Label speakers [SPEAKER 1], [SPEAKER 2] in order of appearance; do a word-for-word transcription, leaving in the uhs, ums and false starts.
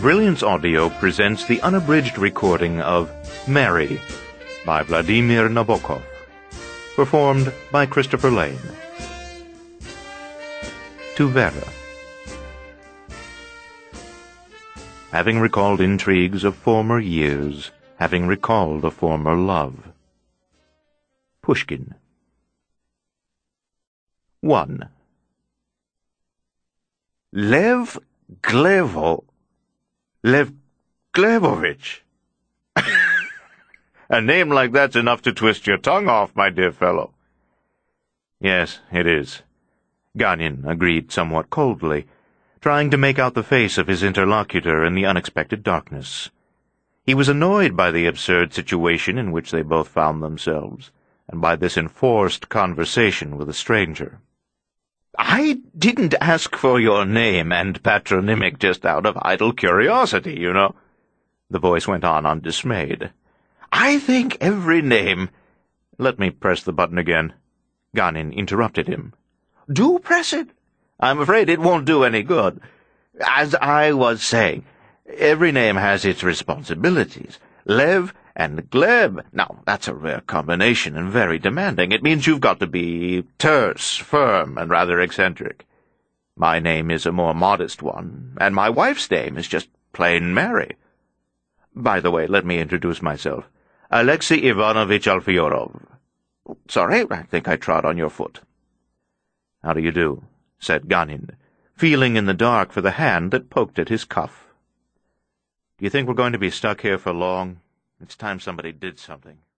[SPEAKER 1] Brilliance Audio presents the unabridged recording of Mary by Vladimir Nabokov, performed by Christopher Lane. To Vera. Having recalled intrigues of former years, having recalled a former love. Pushkin. one.
[SPEAKER 2] Lev Glevo. Lev Glebovich. A name like that's enough to twist your tongue off, my dear fellow.
[SPEAKER 1] Yes, it is. Ganin agreed somewhat coldly, trying to make out the face of his interlocutor in the unexpected darkness. He was annoyed by the absurd situation in which they both found themselves, and by this enforced conversation with a stranger.
[SPEAKER 2] I didn't ask for your name and patronymic just out of idle curiosity, you know, the voice went on undismayed. I think every name—
[SPEAKER 1] Let me press the button again. Ganin interrupted him.
[SPEAKER 2] Do press it. I'm afraid it won't do any good. As I was saying, every name has its responsibilities. Lev and Gleb. Now, that's a rare combination and very demanding. It means you've got to be terse, firm, and rather eccentric. My name is a more modest one, and my wife's name is just plain Mary. By the way, let me introduce myself. Alexei Ivanovich Alfyorov. Sorry, I think I trod on your foot.
[SPEAKER 1] How do you do? Said Ganin, feeling in the dark for the hand that poked at his cuff. Do you think we're going to be stuck here for long? It's time somebody did something.